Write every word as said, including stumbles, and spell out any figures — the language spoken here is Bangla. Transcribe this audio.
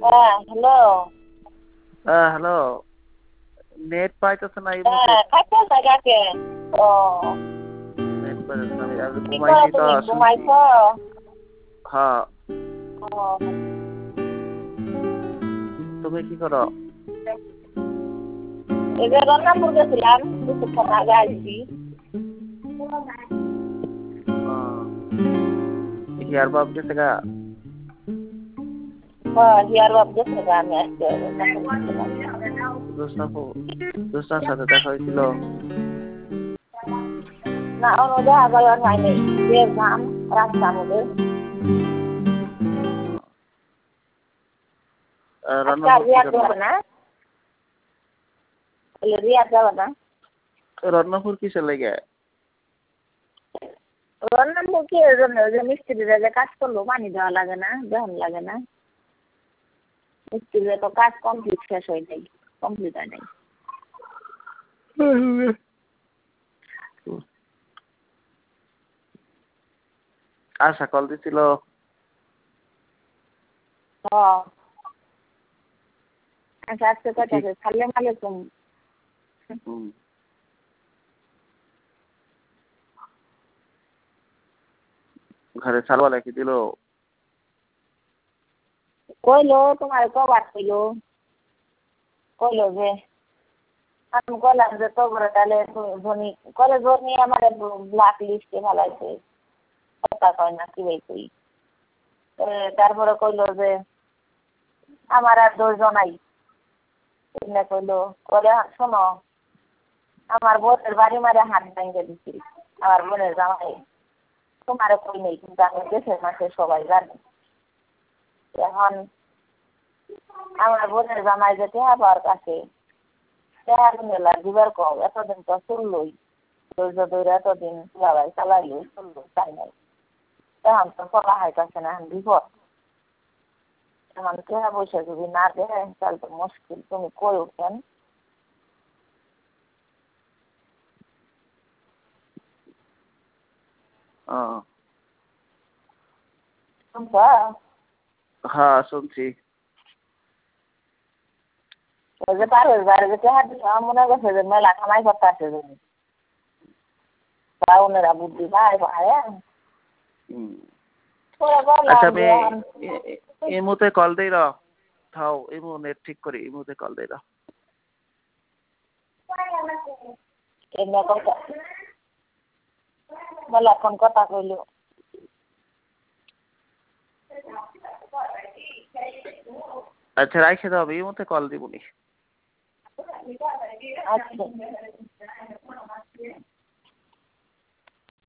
হ্যাঁ হ্যালো। হ্যাঁ হ্যালো। নেট পাইতেছে না এই মুহূর্তে। হ্যাঁ কাছে জায়গাকে। ও নেট পাইতেছে না, আমি আমি কি করো ঘুমাইছি তো তুমি শুইছি। ঘুমাইছো? হ্যাঁ। ও তুমি কি করো? এই যে রংপুর গেছিলাম কিছুক্ষণ আগে আসছি। হিয়ার বাপ গেছে গা? হ্যাঁ হিয়ার বাপ গেছে গা, আমি আজকে রংপুর গেছিলাম। জোসনাফু জোসনার সাথে দেখা হয়েছিল? না ওদের আবার হয়নি, যে ঘাম রাস্তার মধ্যে। আজকে আর রিয়াদ যাবে না? রিয়াদ যাবে না? রত্নপুর কিসের লেগে? রংপুর কি এর জন্য যে মিস্ত্রিরা যে কাজ করলো পানি দেওয়া লাগে না, দেওয়ান লাগে না। মিস্ত্রিরা তো কাজ কমপ্লিট শেষ হয় নাই, কমপ্লিট হয় নাই। আশা কল দিছিল? হ্যাঁ আচ্ছা আজকে কয়টাকে সালাম আলাইকুম। ঘরে সালওয়ালা কি দিল? কইলো তোমার কবার কইলো কইলো যে আমি কইলাম যে তোমরা তাহলে ধনী করে জোর নিয়ে আমার ব্ল্যাক লিস্টে ফেলাইছে, কথা কয় না কি ভাই কই। তারপরে কইলো যে আমার আর দোষ নাই। এমনি কইলো করে শোনো আমার বোনের বাড়ি মারে হাত ভেঙে দিচ্ছি, আমার বোনের জামাই। তোমার কই নেই কিন্তু আমি দেশের মাঠে সবাই জানি। এখন আমার বোনের জামাই যে টেহা পাওয়ার কাছে টেহার মেলা দিবার কম, এতদিন তো চললোই, ধৈর্য ধরে এতদিন চালাই চালাইলো চললো, তাই নাই। এখন তো চলা হাইতাছে না, এখন বিপদ। এখন টেহা পয়সা যদি না দেয় তাহলে তো মুশকিল। তুমি কই উঠেন? শুনছো? হ্যাঁ শুনছি। ওই যে পারভেজ বাইরে যে টেহা দিছে আমার মনে করছে যে মেলা কামাই করতে আসে যদি ওনারা বুদ্ধি ভাই ভাই। আচ্ছা আমি এই মুহূর্তে কল দেই র থাও, এই মুহূর্তে নেট ঠিক করি, এই মুহূর্তে কল দেই র। এমনি কথা বলে এখন কথা কইল। আচ্ছা রাইখে দাও, এই মুহূর্তে কল দিবনি। আচ্ছা